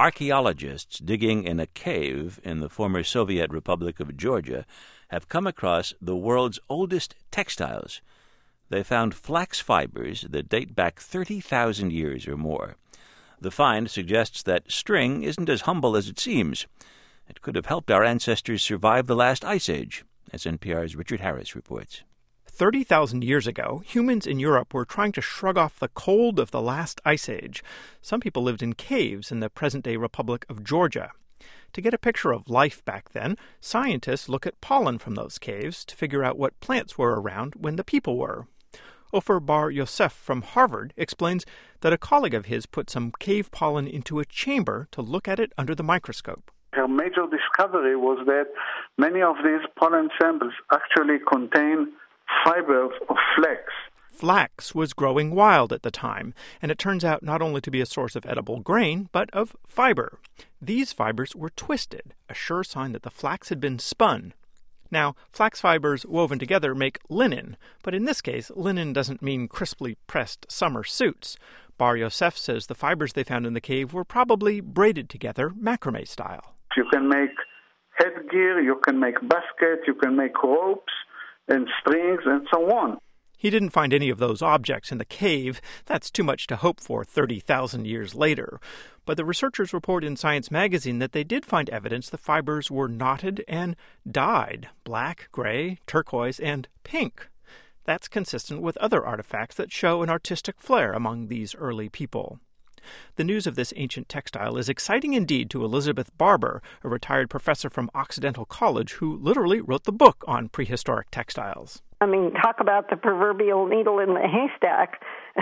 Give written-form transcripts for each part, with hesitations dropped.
Archaeologists digging in a cave in the former Soviet Republic of Georgia have come across the world's oldest textiles. They found flax fibers that date back 30,000 years or more. The find suggests that string isn't as humble as it seems. It could have helped our ancestors survive the last ice age, as NPR's Richard Harris reports. 30,000 years ago, humans in Europe were trying to shrug off the cold of the last ice age. Some people lived in caves in the present-day Republic of Georgia. To get a picture of life back then, scientists look at pollen from those caves to figure out what plants were around when the people were. Ofer Bar Yosef from Harvard explains that a colleague of his put some cave pollen into a chamber to look at it under the microscope. Her major discovery was that many of these pollen samples actually contain fibers of flax. Flax was growing wild at the time, and it turns out not only to be a source of edible grain, but of fiber. These fibers were twisted, a sure sign that the flax had been spun. Now, flax fibers woven together make linen, but in this case, linen doesn't mean crisply pressed summer suits. Bar Yosef says the fibers they found in the cave were probably braided together macrame style. You can make headgear, you can make baskets, you can make ropes and strings and so on. He didn't find any of those objects in the cave. That's too much to hope for 30,000 years later. But the researchers report in Science magazine that they did find evidence the fibers were knotted and dyed black, gray, turquoise, and pink. That's consistent with other artifacts that show an artistic flair among these early people. The news of this ancient textile is exciting indeed to Elizabeth Barber, a retired professor from Occidental College who literally wrote the book on prehistoric textiles. I mean, talk about the proverbial needle in the haystack.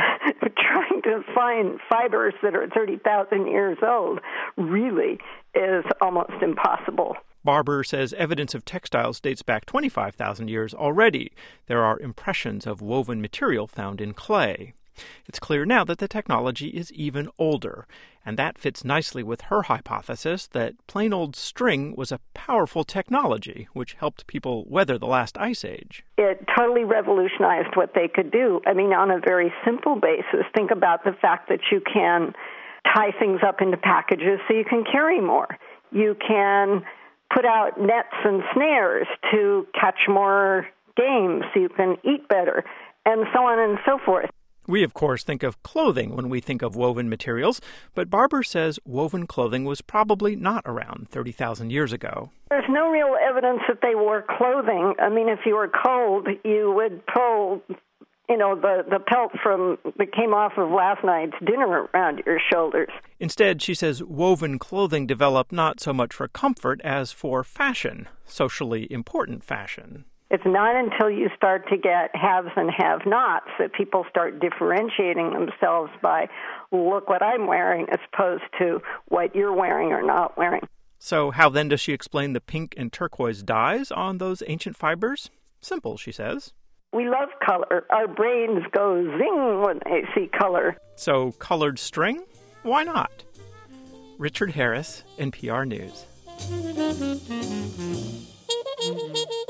Trying to find fibers that are 30,000 years old really is almost impossible. Barber says evidence of textiles dates back 25,000 years already. There are impressions of woven material found in clay. It's clear now that the technology is even older, and that fits nicely with her hypothesis that plain old string was a powerful technology which helped people weather the last ice age. It totally revolutionized what they could do. I mean, on a very simple basis, think about the fact that you can tie things up into packages so you can carry more. You can put out nets and snares to catch more game so you can eat better, and so on and so forth. We, of course, think of clothing when we think of woven materials, but Barber says woven clothing was probably not around 30,000 years ago. There's no real evidence that they wore clothing. I mean, if you were cold, you would pull, the pelt that came off of last night's dinner around your shoulders. Instead, she says woven clothing developed not so much for comfort as for fashion, socially important fashion. It's not until you start to get haves and have-nots that people start differentiating themselves by, look what I'm wearing, as opposed to what you're wearing or not wearing. So how then does she explain the pink and turquoise dyes on those ancient fibers? Simple, she says. We love color. Our brains go zing when they see color. So colored string? Why not? Richard Harris, NPR News.